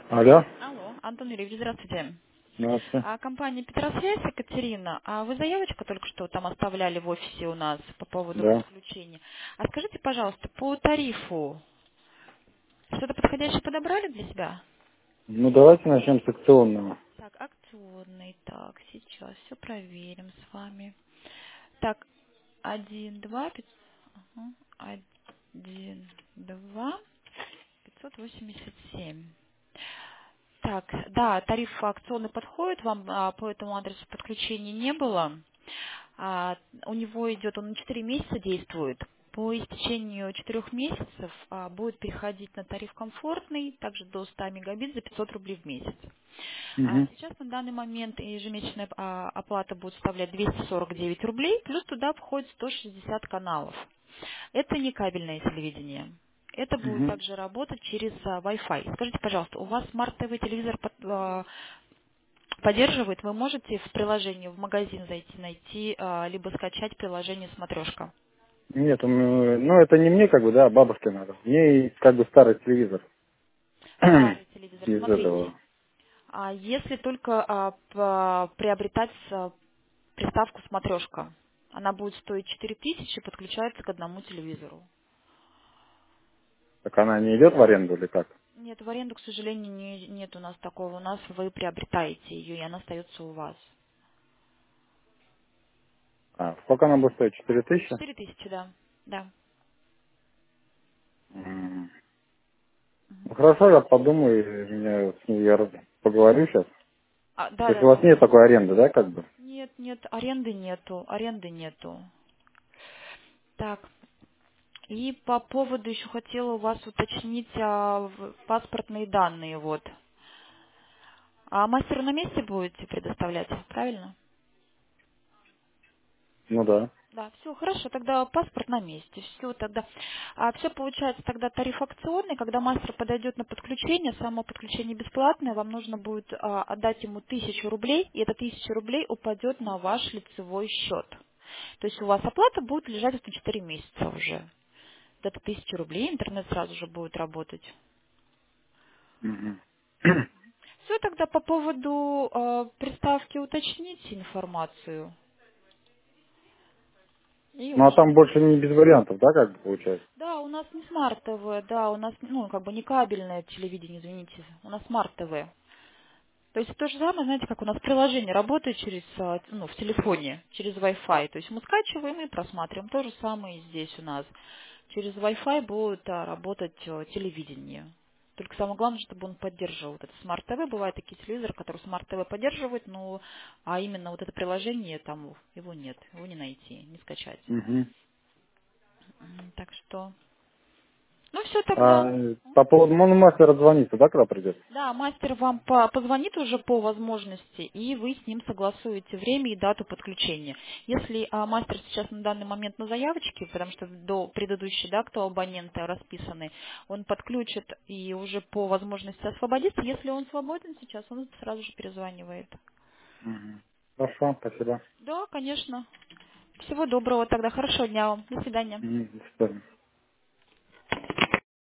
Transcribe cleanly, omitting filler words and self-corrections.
Алло, Алло, Антон Юрьевич, здравствуйте. здравствуйте. Компания Петросвязь, Екатерина. Вы заявочку только что там оставляли в офисе у нас по поводу Да. подключения. Скажите, пожалуйста, по тарифу что-то подходящее подобрали для себя? Ну, давайте начнем с акционного. Так, акционный. Так, сейчас все проверим с вами. Так, 1, 2, 1, 2, 587. Так, да, тариф акционный подходит, вам по этому адресу подключения не было. У него идет, он на 4 месяца действует. По истечению 4 месяцев будет переходить на тариф комфортный, также до 100 мегабит за 500 рублей в месяц. Угу. Сейчас на данный момент ежемесячная оплата будет составлять 249 рублей, плюс туда входит 160 каналов. Это не кабельное телевидение. Это будет Угу. также работать через Wi-Fi. Скажите, пожалуйста, у вас Smart TV телевизор поддерживает? Вы можете в приложении, в магазин зайти, найти, либо скачать приложение «Смотрешка». Нет, ну, это не мне, как бы, да, а бабушке надо. Мне как бы старый телевизор. Старый телевизор. Из Смотрите, этого. если только приобретать приставку «Смотрешка», она будет стоить 4000, подключается к одному телевизору. Так она не идет в аренду или как? Нет, в аренду, к сожалению, нет у нас такого. У нас вы приобретаете ее, и она остается у вас. А, сколько она будет стоить? 4000? 4000, да. Да. М. Ну, хорошо, я подумаю, я поговорю сейчас. То Да, есть да, у вас да. нет такой аренды, да, как бы? Нет, нет, аренды нету. Так, и по поводу еще хотела у вас уточнить паспортные данные, вот. Мастеру на месте будете предоставлять, правильно? Ну да. Да, все хорошо, тогда паспорт на месте. Все тогда. Все получается тогда тариф акционный, когда мастер подойдет на подключение, само подключение бесплатное, вам нужно будет отдать ему 1000 рублей, и эта 1000 рублей упадет на ваш лицевой счет. То есть у вас оплата будет лежать на 4 месяца уже. Вот это 1000 рублей, интернет сразу же будет работать. Мгм. Все тогда по поводу приставки уточните информацию. И Ну, а уже. там больше не без вариантов, да, как бы получается? Да, у нас не смарт ТВ, да, у нас, ну, как бы не кабельное телевидение, извините, у нас смарт ТВ. То есть то же самое, знаете, как у нас приложение работает через, ну, в телефоне, через Wi-Fi. То есть мы скачиваем и просматриваем. То же самое и здесь у нас. Через Wi-Fi будет работать телевидение. Только самое главное, чтобы он поддерживал вот это Smart TV. Бывают такие телевизоры, которые Smart TV поддерживают, но а именно вот это приложение там его нет, его не найти, не скачать. Угу. Так что, ну все тогда. А по поводу мастера звонится, да, когда придет? Да, мастер вам позвонит уже по возможности, и вы с ним согласуете время и дату подключения. Если мастер сейчас на данный момент на заявочке, потому что до предыдущей, да, кто абоненты расписаны, он подключит и уже по возможности освободится. Если он свободен сейчас, он сразу же перезванивает. Мгм. Хорошо, спасибо. Да, конечно. Всего доброго тогда. Хорошего дня вам. До свидания. Мгм, до свидания.